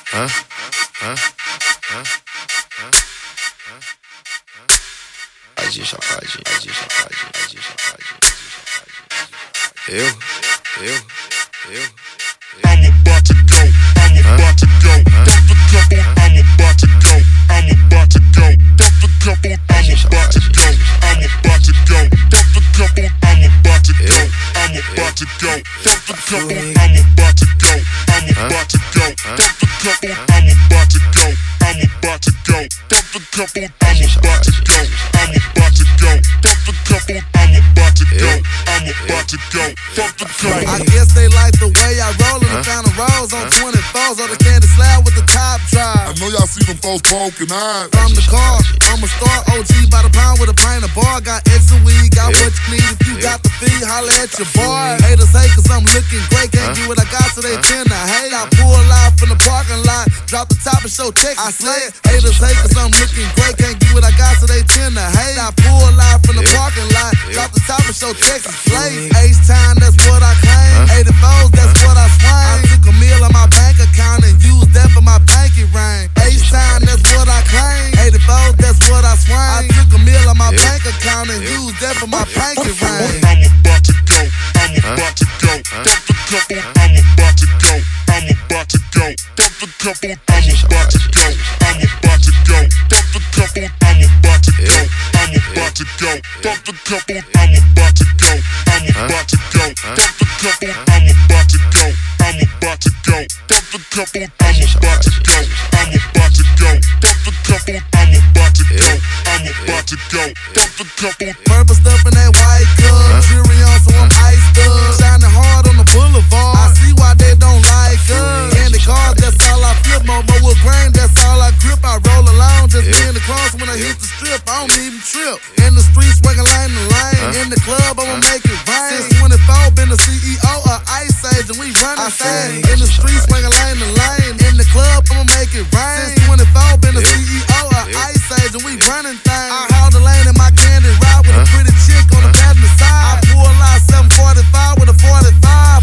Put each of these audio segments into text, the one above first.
I'm about to go, I'm about to go. Dump the couple, I'm about to go, I'm about to go. Dump the couple, I'm about to go, I'm about to go. Dump the couple, I'm about to go, I'm about to go. Dump the couple, I'm about to go, I'm about to go. Dump the couple, I'm about to go, I'm about to go. Dump the couple, I'm about to go, I'm about to go. Dump the couple, I'm about to go, I'm about to go. Dump the couple. I guess they like the way I roll in the kind of rolls on 24s on the candy slab with the top drive. I know y'all see them folks poking eyes. From the car, I'm a star OG by the pound with a pint of bar. Got extra weed, got what you need. If you got the fee, holla at your boy. Haters hate cause I'm looking great. Can't get what I got so they tend to hate. I pull live from the parking lot, drop the top and show Texas. I slay it. Haters hate cause I'm looking great. Can't get what I got so they tend to hate. I pull live from the parking lot, drop the top and show Texas. Slay. H-time, that's what I claim. 84s, that's what I swing. I took a meal on my bank account and used that for my banking ring. H-time, that's what I claim. 84s, that's what I swing. I took a meal on my bank account and used that for my banking ring. I'm about to go, I'm about to go. Dump the couple, I'm about to go, I'm about to go. Dump the couple, I'm about to go, I'm about to go. Dump the couple, I'm about to go, I'm about to go. Dump the couple, I'm about to go, I'm about to go. Dump the couple, I'm about to go, I'm about to go. Dump the couple, I'm about to go, I'm about to go. Dump the couple, I'm about to go, I'm about to go. Dump the couple. Purple stuff in that white cup, jury on so I'm iced up. Shining hard on the boulevard, I see why they don't like us. Candy cars, that's all I flip. Momo with grain, that's all I grip. I roll along, just in the cross when I hit the strip. I don't even trip. In the streets, working lane to lane. In the club, I'ma make it rain. Since 24, been the CEO of Ice Age, and we running things. In the streets, working lane to lane. In the club, I'ma make it rain. Since 24, been the CEO of Ice Age, and we running things. I haul the lane in my candy ride with a pretty chick on the passenger side. I pull out 745 with a 45.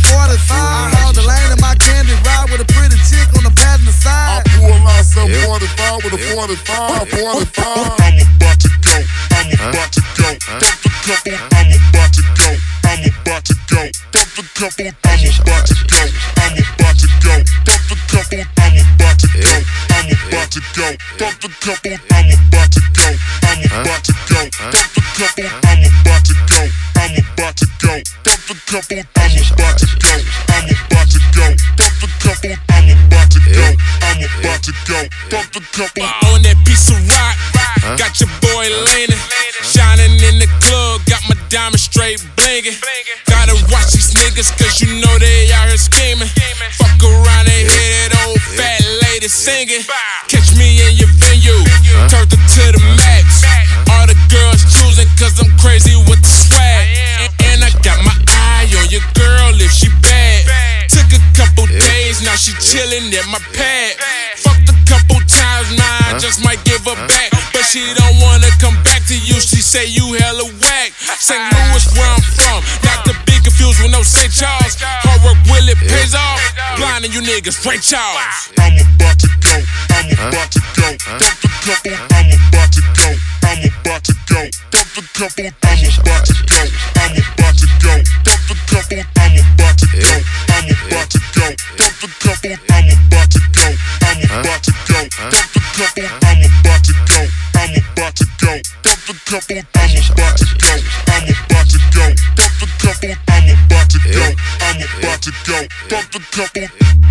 I haul the lane in my candy ride with a pretty chick on the passenger side. I pull out 745 with a 45. I'm about to go, I'm about to go. Dump the couple, I'm about to go, I'm about to go. Dump the couple, I'm about to go, I'm about to go. Dump the couple, I'm about to go, I'm about to go. Dump the couple, I'm about to go, I'm about to go. Dump the couple, I'm about to go, I'm about to go. Dump the couple, I'm about to go, I'm about to go. Dump the couple, I'm about to go, I'm about to go. Dump the couple. On that piece of rock, got your boy leaning, shining in the club, got my diamond straight blinging. Gotta watch these niggas cause you know they out here scheming. Fuck around and hear that old fat lady singing. Catch me in your venue, turned it to the max. All the girls choosing cause I'm crazy with the swag. And I got my eye on your girl if she bad. Took a couple days, now she chillin' at my pad. Fucked a couple times, now I just might give her back. But she don't wanna come back to you, she say you hella whack. St. Louis where I'm from, not to be confused with no St. Charles. Hard work will it pays off, blinding you niggas, Ray Charles. I'm about to go, I'm about to go. Dump the couple, I'm about to go, I'm about to go. Dump the couple, I'm about to go, I'm about to go. Dump the couple, I'm about to go, I'm about to go. Dump the couple, I'm about to go, I'm about to go. Dump the couple, I'm about to go, I'm about to go. Dump the couple, I'm about to go, I'm about to go. Dump the couple, I'm about to go, I'm about to go. Dump the couple.